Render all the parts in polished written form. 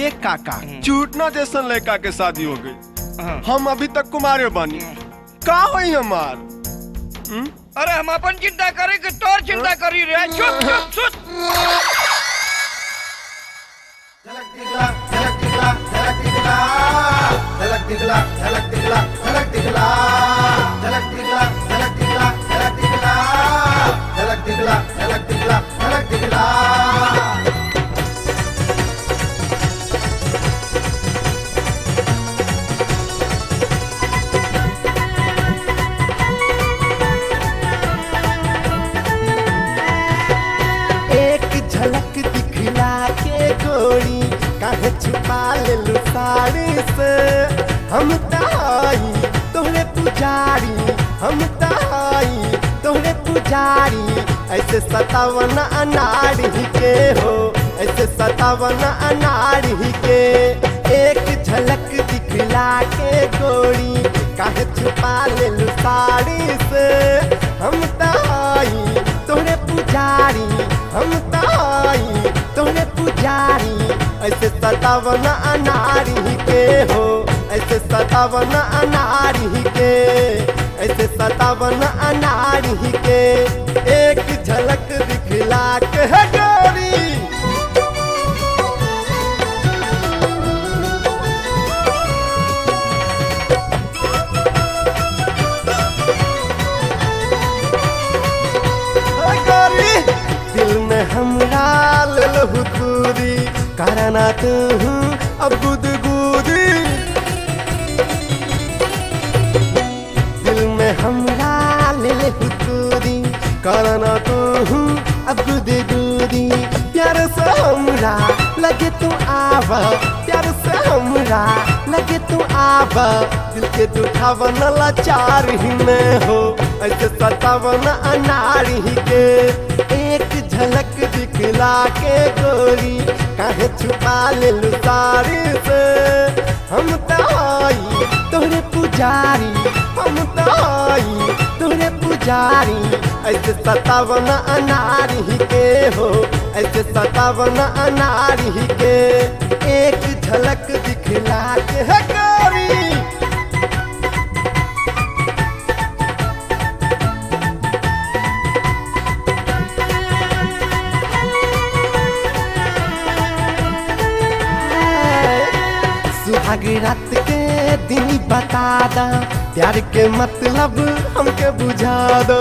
एक काका चूटना जैसन लड़का के शादी हो गई, हम अभी तक कुमारे बानी, का होई हमार? अरे हम अपन चिंता करे कि तोर चिंता करी रे। चुप चुप चुप। झलक दिखला झलक दिखला झलक दिखला झलक दिखला झलक दिखला झलक दिखला झलक दिखला झलक दिखला झलक दिखला झलक दिखला झलक दिखला झलक दिखला। झलक दिखला के गोरी काहे छुपा लेलू साड़ी से, हम तहाई तोहरे पुजारी, हम तहाई तोहरे पुजारी। ऐसे सतावन अनाड़ी के हो, ऐसे सतावन अनाड़ी के। एक झलक दिखला के गोरी काहे छुपा लेलू साड़ी से, हम तहाई तोहरे पुजारी, हम तहाई तोहरे पुजारी। ऐसे सतावन अनाड़ी के हो, ऐसे सतावन अनाड़ी के, ऐसे सतावन अनाड़ी के। एक झलक दिखला के है गोरी। दिल में हमरा ललहु दूरी करना तू अब गुदगुदी। दिल में हमरा ललहु दूरी करना तू अब गुदगुदी। प्यार से हमरा लगे तू आवा, प्यार से हमरा लगे तू आवा। दिल के दुखावन लाचार ही में हो, ऐसे सतावन अनाड़ी के। एक झलक दिखला के गोरी काहे छुपा लेलू साड़ी से, हम तहाई तोहरे पुजारी, हम तहाई तोहरे पुजारी। ऐसे सतावन अनाड़ी के हो, ऐसे सतावन अनाड़ी के। एक झलक दिखला के है गोरी। सुहाग रात के दिन बता दा, प्यार के मतलब हमके बुझा दो।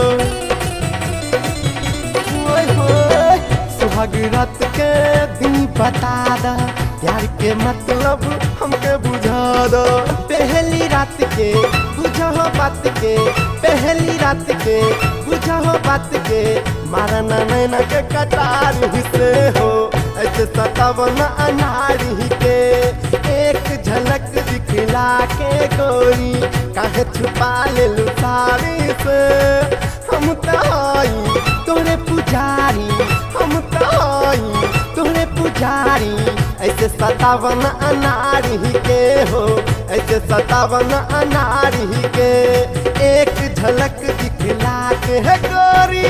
सुहाग रात के दिन बता दा, प्यार के मतलब हमके बुझा दो। पहली रात के बुझो बात के, पहली रात के बुझो बात के। मारना नैना के कटार से हो, ऐसे सतावन अनाड़ी के। एक झलक दिखला के गोरी काहे छुपा लेलू साड़ी से, हम तहाई तोहरे पुजारी, हम तहाई तोहरे पुजारी। ऐसे सतावन अनाड़ी के हो, ऐसे सतावन अनाड़ी के। एक झलक दिखला के है गोरी।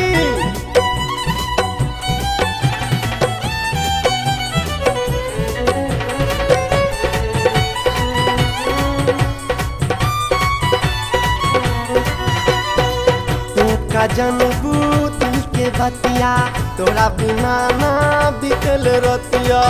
का जनबू दिल के बतिया, तोरा बिना ना बिकल रतिया।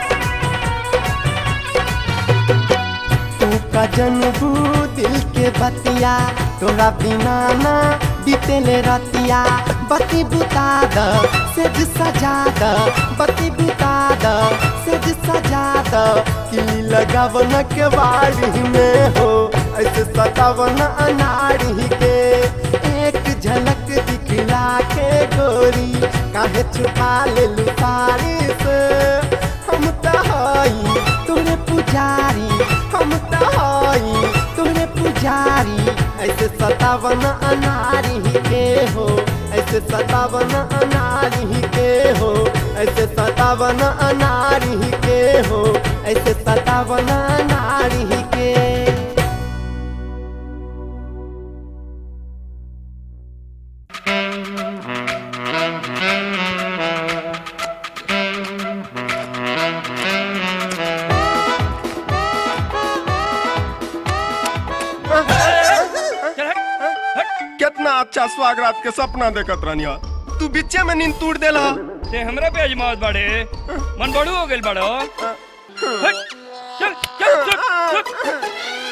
तू का जनबू दिल के बतिया, तोरा बिना ना बिकल रतिया। बत्ती बुता द सेज सजा द, बत्ती बुता द सेज सजा द। किली लगावन के बाड़ी में हो, ऐसे सतावन अनाड़ी के। एक झलक दिखला के गोरी काहे छुपा लेलू साड़ी से, हम तहाई तोहरे पुजारी, हम तहाई तोहरे पुजारी। ऐसे सतावन अनाड़ी के हो, ऐसे सतावन अनाड़ी के हो, ऐसे सतावन अनाड़ी के हो, ऐसे सतावन अनाड़ी के। अच्छा स्वागरात के सपना देखत रहनी तू बिच्चे में नींद टूट देला। ते हमरा पे अजमावत बाड़े, मन बड़ू हो गेल बड़ो। हट, चल चल चल चल।